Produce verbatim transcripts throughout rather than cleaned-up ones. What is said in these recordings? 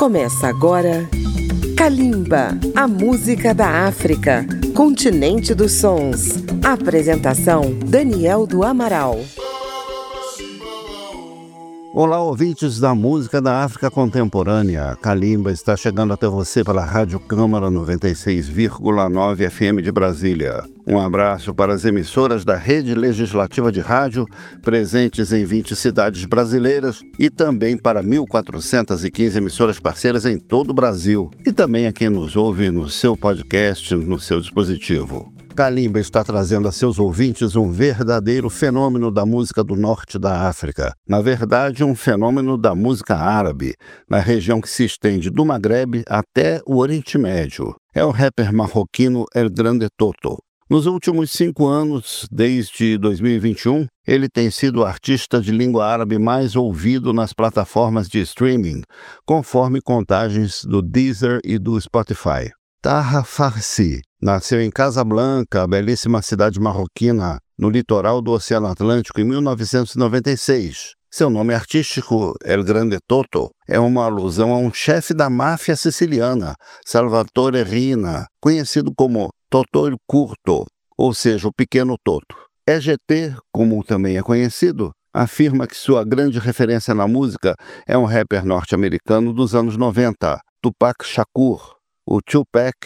Começa agora Kalimba, a música da África, continente dos sons. Apresentação Daniel do Amaral. Olá, ouvintes da música da África contemporânea. Kalimba está chegando até você pela Rádio Câmara noventa e seis vírgula nove F M de Brasília. Um abraço para as emissoras da Rede Legislativa de Rádio, presentes em vinte cidades brasileiras, e também para mil quatrocentas e quinze emissoras parceiras em todo o Brasil. E também a quem nos ouve no seu podcast, no seu dispositivo. Kalimba está trazendo a seus ouvintes um verdadeiro fenômeno da música do norte da África. Na verdade, um fenômeno da música árabe, na região que se estende do Maghreb até o Oriente Médio. É o rapper marroquino El Grande Toto. Nos últimos cinco anos, desde dois mil e vinte e um, ele tem sido o artista de língua árabe mais ouvido nas plataformas de streaming, conforme contagens do Deezer e do Spotify. Taha Farsi nasceu em Casablanca, a belíssima cidade marroquina, no litoral do Oceano Atlântico, em mil novecentos e noventa e seis. Seu nome artístico, El Grande Toto, é uma alusão a um chefe da máfia siciliana, Salvatore Riina, conhecido como Totò il Curto, ou seja, o Pequeno Toto. E G T, como também é conhecido, afirma que sua grande referência na música é um rapper norte-americano dos anos noventa, Tupac Shakur, o Tupac,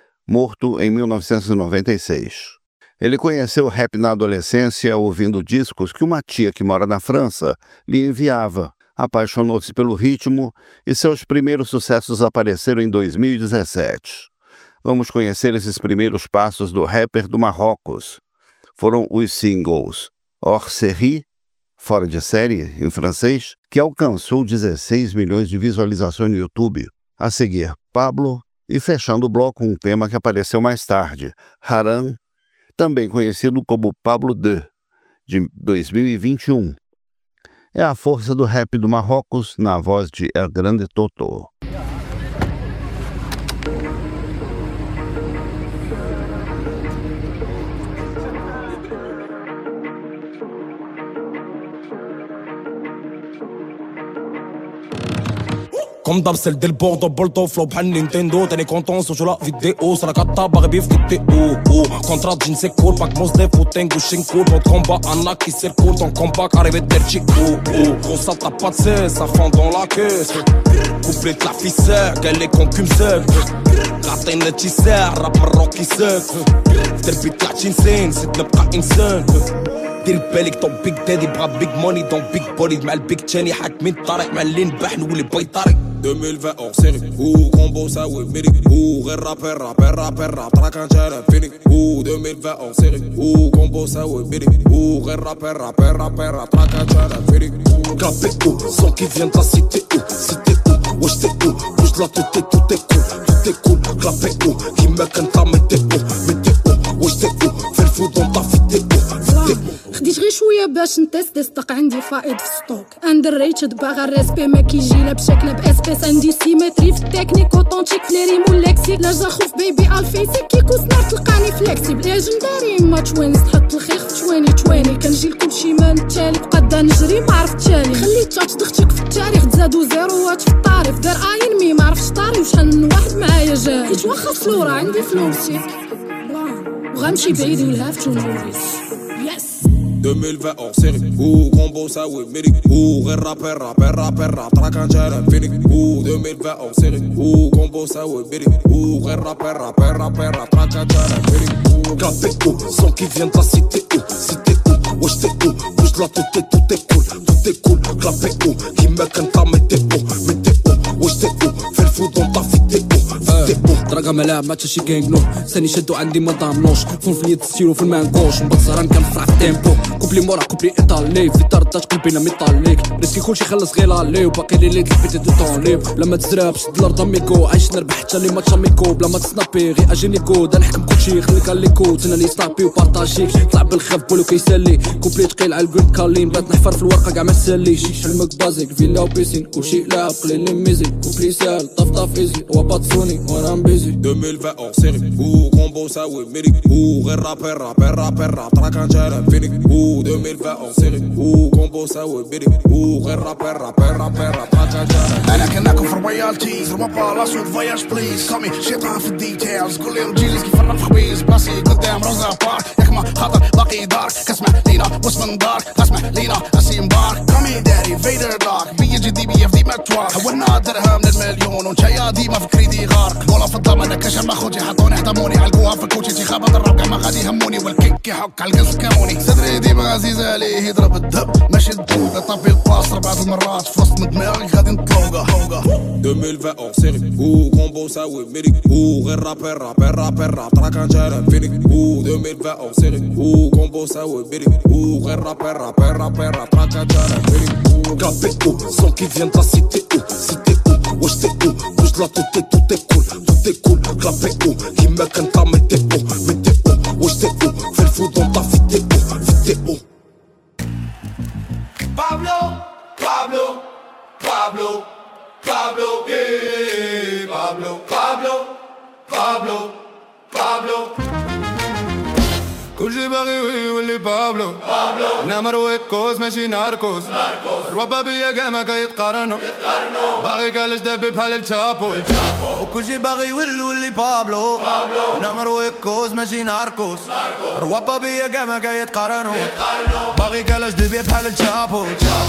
morto em mil novecentos e noventa e seis. Ele conheceu o rap na adolescência ouvindo discos que uma tia que mora na França lhe enviava. Apaixonou-se pelo ritmo e seus primeiros sucessos apareceram em dois mil e dezessete. Vamos conhecer esses primeiros passos do rapper do Marrocos. Foram os singles Hors Série, Fora de Série, em francês, que alcançou dezesseis milhões de visualizações no YouTube. A seguir, Pablo, e fechando o bloco um tema que apareceu mais tarde, Haram, também conhecido como Pablo deux, de dois mil e vinte e um. É a força do rap do Marrocos na voz de El Grande Toto. Comme d'hab, celle del Bordeaux, Bolto, flow, bhal Nintendo. T'es content, sur la vidéo, sur la cata, barbi, vidéo. Contrat, jean, c'est cool, pack, mos, des foutings, gauching, cool. Mon combat, Anna, qui circule, ton combat, arrivé de Chico. Gros, ça t'a pas de cesse, ça fond dans la caisse. Couplet de la ficelle, qu'elle est con, cum sec. Raté, ne t'y sert, rap, maroc, qui sec. Terpit, la chinsane, c'est ne pas insane. دير بالك طون بيك دادي بغا بيك موني دون بيك بودي مع البيك تشاني حاكمين الطريق مع اللي نباح نولي باي طريق deux mille vingt hors série ou combo ça oui midi ou غير رابر رابر رابر راب تراك انت فيني ou deux mille vingt hors série ou combo ça oui midi ou غير رابر رابر رابر راب تراك انت فيني كابي او son qui vient de la cité ou cité ou wesh t'es où bouge la tout est tout est cool tout est cool clapé ou qui me cante la météo météo wesh t'es où fais le fou dans ta vidéo خديت غير شويه باش نتست ستوك عندي فائض في ستوك اندر ريتد باغا الريسبي ما كيجي لا بشكل باسبيس عندي سيمتري في التكنيك اوتونتيك في لي ريم واللكسيك لا جا خوف بيبي الفيسي كيكو سنار تلقاني فليكسيبل ليجنداري ما توينز تحط الخيخ في تويني تويني كنجي لكلشي ما نتالي بقدا نجري ما عرفت تالي خليت تاتش دختك في التاريخ تزادو زيروات في الطريف دار اين مي ما عرفتش طاري وشحال من واحد معايا جاي حيت واخا فلورا عندي فلوسي وغنمشي بعيد ويل هاف تو نو يس deux mille vingt hors série ou combo ça oui midi ou غير رابر رابر رابر راب تراك انت فيني ou deux mille vingt hors série ou combo ça oui midi ou غير رابر رابر رابر راب تراك انت فيني كابي او son qui vient de la cité ou cité ou wesh t'es où bouge la tout est tout est cool tout est cool clapé ou qui me cante la météo météo wesh t'es où fais le fou dans ta vidéo تراقا ملاعب ما تشي كينغنو ثاني شدو عندي ما ضامنوش فون في اليد ستيرو في المانكوش مبصران كنفرح في التيمبو كوبلي مورا كوبلي ايطالي في طردات قلبينا ميطاليك ريسكي كلشي خلص غير لي وباقي لي ليت البيتي دو طون ليب لما تزرب شد الارض اميكو عايش نربح حتى لي ماتش اميكو بلا ما تسنابي غير اجينيكو دا نحكم كلشي خليك عليكو تنا لي ستابي وبارطاجيك طلع بالخف بولو كيسالي كوبلي تقيل على الكولد كالين بات نحفر في الورقه كاع ما تساليش حلمك بازيك فيلا وبيسين كلشي لاعب قليل لي ميزي كوبلي سال طفطف ايزي وباتفوني وانا مبيزي deux mille vingt hors série ou combo ça oui midi ou غير رابر رابر رابر راب تراك انت فيني ou deux mille vingt hors série ou combo ça oui midi ou غير رابر رابر رابر راب تراك انا كناكل في رويالتيز ربابا لا سود فواياج بليز كامي شيطان في الديتيلز قول لهم جيليز كيف الرب في خبيز بلاصي قدام روزا بارك ياك ما خاطر باقي دارك كسمع لينا واسم من دارك اسمع لينا اسيم بارك كامي داري فيدر دارك بيجي دي بي اف دي متواك حولنا درهم للمليون ونشيا ديما في كريدي غارق ولا في الضمن انا كشر ما خوتي حطوني حطموني علقوها في الكوتشي تيخابط الراب ما غادي يهموني والكيك يحك على القص كموني صدري ديما عزيز عليه يضرب الدب ماشي الدوب طابي الباص ربع المرات في وسط من دماغي غادي نطلوقه deux mille vingt hors série ou combo ça oui médic ou غير رابر رابر رابر راب تراك انجانا فينيك ou deux mille vingt hors série ou combo ça oui médic ou غير رابر رابر رابر راب تراك انجانا فينيك K P O, son qui vient de la cité où, cité où, wesh t'es où, bouge la tout est, tout est cool, tout est cool, K P O, qui me cante la météo, météo, wesh t'es où, fais le fou dans ta vidéo, vidéo. Pablo, Pablo, Pablo, Pablo, yeah, Pablo, Pablo, Pablo, Pablo. كل شي باغي يولي بابلو نمر ويكوز ماشي ناركوز الربا بيا كاع ما كيتقارنو باغي كالاش دابي بحال الشابو وكل شي باغي يولي بابلو نمر ويكوز ماشي ناركوز الربا بيا كاع ما كيتقارنو باغي كالاش دابي بحال الشابو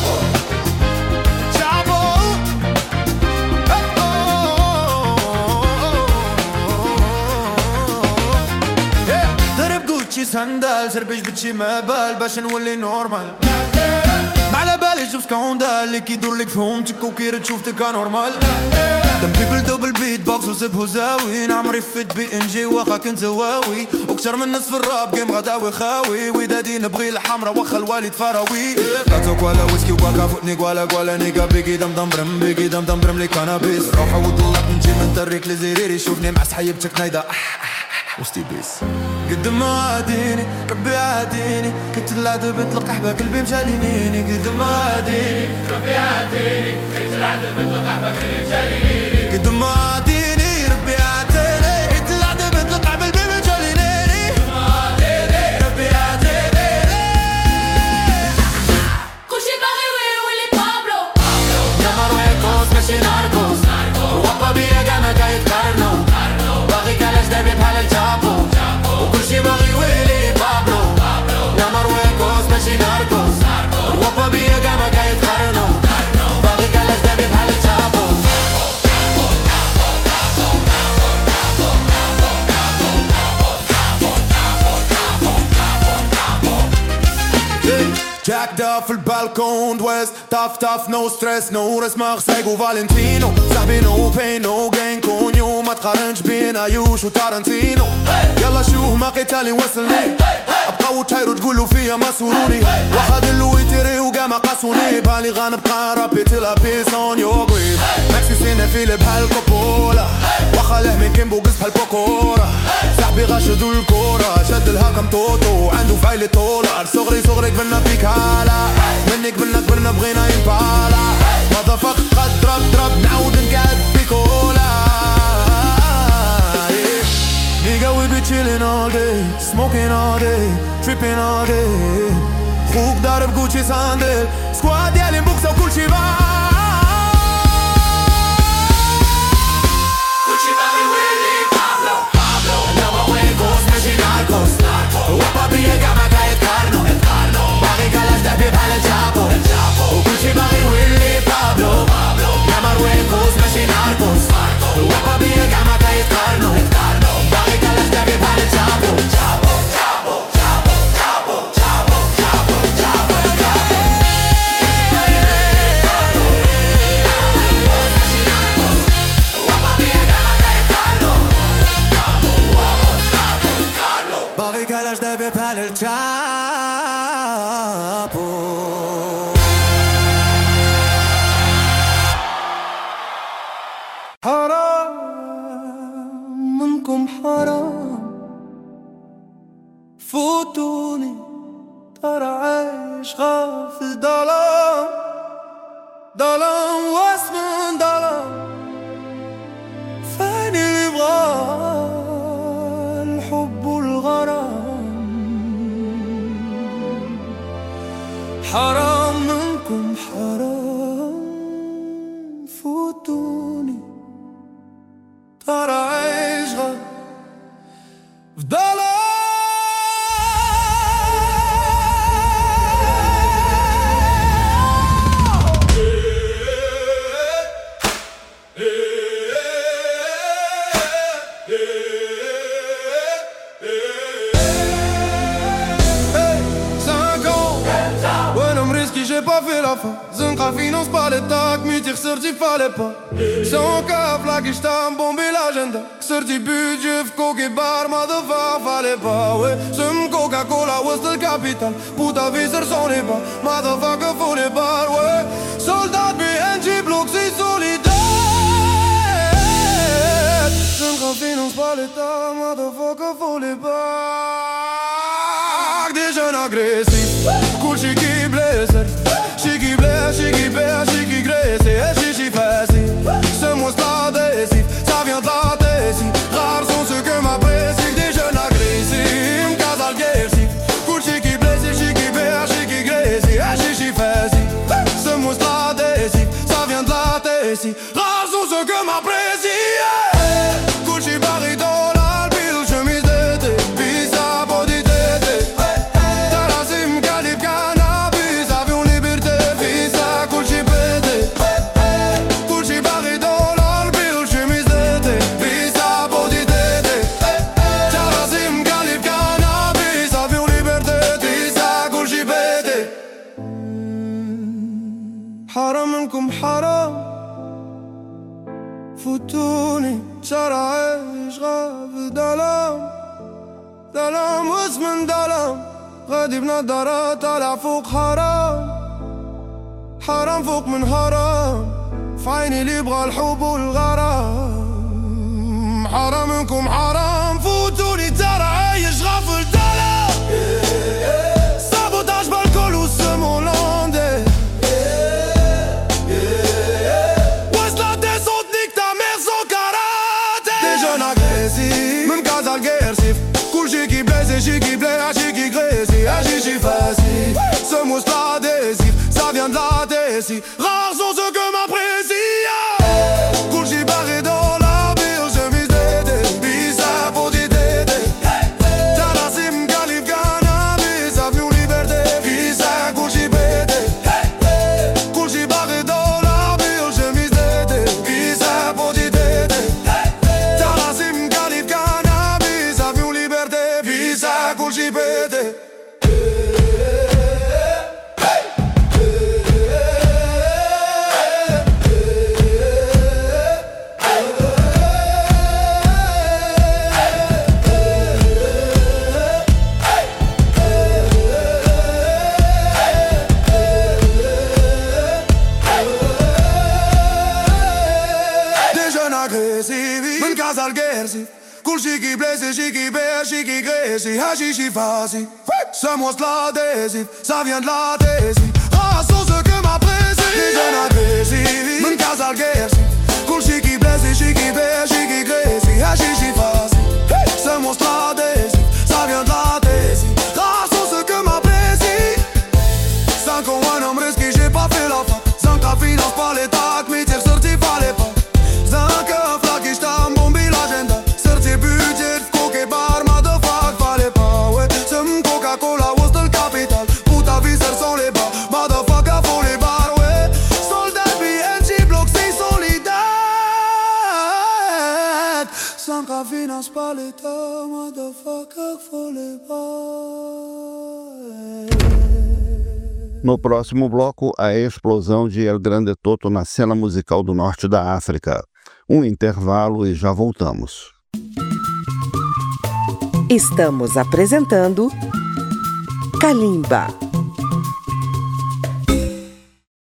سندال سربيش بتشي ما بال باش نولي نورمال ما على بالي شوف سكوندال اللي كيدور لك فهمتك وكير تشوفتك انورمال دم بيبل دوبل بيت بوكس وسبهو زاوي نعمري فيت بي ان جي واخا كنت زواوي وكتر من نصف الراب جيم غداوي خاوي ودادي نبغي الحمرا واخا الوالد فراوي لاتوك ولا ويسكي وكا فوتني ولا ولا نيكا بيكي دم دم برم بيكي دم دم برم لي كانابيس روح وطلق نجي من طريق لزريري شوفني مع صحيبتك نايدا وستي بيس قد ما عاديني ربي عاديني كنت العذب بطلق احبا قلبي مشالينيني قد ما عاديني ربي عاديني كنت العذب بطلق احبا قلبي مشالينيني قد ما عاديني ربي عاديني كنت العذب بطلق احبا قلبي مشالينيني قد ما عاديني ربي عاديني كل شي باغي يولي بابلو نمر ويكوز ماشي ناركوز وابا بيا كاع ما كيتقارنو باغي كالاش دابي بحال الشابو وكل شي باغي يولي بابلو نمر ويكوز ماشي ناركوز وابا بيا كاع ما كيتقارنو باغي كالاش دابي بحال الشابو Jacked up في البالكون دويست تاف تاف نو ستريس نو رسمة سايكو فالنتينو صاحبي نو بين نو جين كونيو ما تقارنش بين ايوش وتارنتينو يلا شوف ما قتالي وصلني ابقاو تايرو تقولوا فيا ما سولوني واحد اللي يتري وكاع ما قاسوني بالي غنبقى رابي تلا بيس اون يور جريف ماكسي سينا فيلي بحال كوبولا واخا له من كيمبو قص بحال بوكورا صاحبي غاشدو الكورة شد لها كم توتو عنده فايلي طولار صغري صغري قبلنا بيكالا مني قبلنا قبلنا بغينا ينبالا مضافك قد ضرب ضرب نعاود نقعد بيكولا Nigga we be chillin' all day, smoking all day, tripping all day خوك ضارب جوتشي ساندل سكواد ديالي مبوكسة وكل شي بان كل شي باغي يولي بابلو نما ويكوز ماشي ناركوز وابا بيا كاع ما كيتقارنو باغي كالاش دابي بحال الشابو وكل شي باغي يولي بابلو نما ويكوز ماشي ناركوز وابا بيا كاع ما كيتقارنو باغي كالاش دابي بحال الشابو شابو شابو شابو شابو شابو شابو شابو باغي كالاش دابي بحال الشابو حرام منكم حرام فوتوني ترى عايش غافل ظلام ظلام واسم ظلام فين اللي يبغى الحب والغرام حرام منكم حرام عايشها فضل pas fait la fin Zinka finance pas l'état Que me tire sorti fallait pas Son cap là qui j't'ai bombé l'agenda Sorti budget coke bar motherfucker fallait pas Ouais Some Coca-Cola was the capital Puta visser son les bas Motherfucker faut les bars Ouais Soldat B N G bloc c'est solidaire Zinka finance pas l'état Motherfucker faut les bars Des jeunes agressifs Cool chiqui blessés Chiqui blé, chiqui bé, chiqui graissé Et chichi facile Ce monstre adhésif, ça vient de la Tessie Rares sont ceux que m'apprécient Des jeunes agressifs, casal guercif Cool chiqui blessé, chiqui bé, chiqui graissé Et chichi facile Ce monstre adhésif, ça vient de la Tessie Rares sont ceux que m'apprécient Cool chiqui barré dans l'albile Chemise d'été, pizza, body d'été Tarasim, calib, cannabis Avion liberté, visa, Gucci pété Gucci barré dans l'albile Chemise d'été, pizza, body d'été Tarasim, calib, cannabis Avion liberté, visa, Gucci pété حرام منكم حرام فوتوني شارع عايش غاب ظلام ظلام واسم ظلام غادي بنضارة طالع فوق حرام حرام فوق من حرام في عيني اللي يبغى الحب والغرام حرام منكم حرام فوتوني ترى عايش غافل ظلام سابوتاج بالكل وسم هولندي Chiqui blessé, chiqui blé, chiqui graissé, chichi facile. Ce monstre adhésif, ça vient de la Tessie. Rares sont ceux que m'apprécient. Cool j'y barré dans la ville, chemise d'été, pizza, body d'été. Tarasim, calif, cannabis, avion liberté, visa, cool j'y pété. Cool j'y barré dans la ville, chemise d'été, pizza, body d'été. Tarasim, calif, cannabis, avion liberté. Visa, Gucci, pété Des jeunes agressifs, men casal guercif Cool chiqui blessé, chiqui bé, chiqui graissé, chichi facile. Ce monstre l'adhésif, ça vient de la Tessie. Ah, sont ceux que m'apprécient. Des jeunes agressifs, men casal guercif. Cool chiqui blessé, chiqui bé, chiqui graissé, chichi facile. Ce monstre l'adhésif, ça vient de la Tessie. Ah, sont ceux que m'apprécient. Cinq ans, un homme risqué, j'ai pas fait la fin. Cinq ans, finance pas l'état, que mes tirs sortis, fallait pas. Cinq ans, flaqué, j't'ai bombé l'agenda. Budget, coke bar, motherfucker, fallait pas, ouais. Some Coca-Cola was the capital. Puta visser sont les bas, motherfucker, faut les bars, ouais. Soldat B N G bloc, c'est solidaire. Sans qu'à finance pas l'état, motherfucker, faut les bars. No próximo bloco, a explosão de El Grande Toto na cena musical do norte da África. Um intervalo e já voltamos. Estamos apresentando Kalimba.